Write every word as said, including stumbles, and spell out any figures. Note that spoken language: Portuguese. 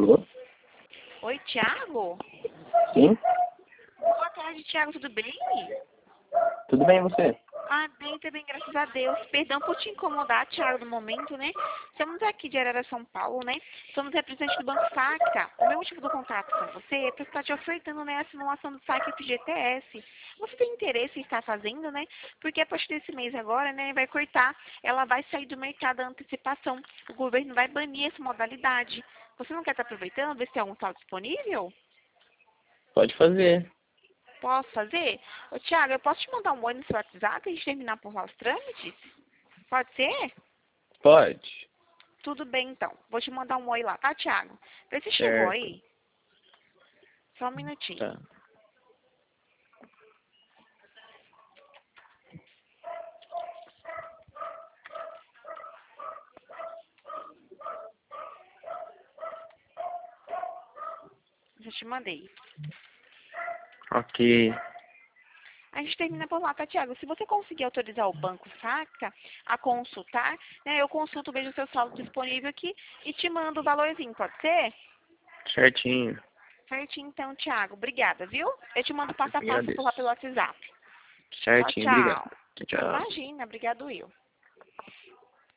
Alô? Oi, Thiago? Sim? Boa tarde, Thiago, tudo bem? Tudo bem, e você? Ah, bem, também, graças a Deus. Perdão por te incomodar, Thiago, no momento, né? Estamos aqui de Arara, São Paulo, né? Somos representantes do Banco Sacra. O meu motivo do contato com você é para estar te ofertando, né, a simulação do saque F G T S. Você tem interesse em estar fazendo, né? Porque a partir desse mês agora, né, vai cortar, ela vai sair do mercado a antecipação. O governo vai banir essa modalidade. Você não quer estar aproveitando, ver se tem algum saldo disponível? Pode fazer. Posso fazer? Ô, Thiago, eu posso te mandar um oi no seu WhatsApp e a gente terminar por lá os trâmites? Pode ser? Pode. Tudo bem, então. Vou te mandar um oi lá, tá, Thiago? Vê se chegou Certo. aí. Só um minutinho. Tá. Já te mandei. Ok. A gente termina por lá, tá, Thiago? Se você conseguir autorizar o Banco Sacra a consultar, né, eu consulto, vejo o seu saldo disponível aqui e te mando o valorzinho, pode ser? Certinho. Certinho, então, Thiago. Obrigada, viu? Eu te mando passo a passo por lá Agradeço. pelo WhatsApp. Tchau, Certinho, obrigado. tchau. Tchau, tchau. Imagina, obrigado eu.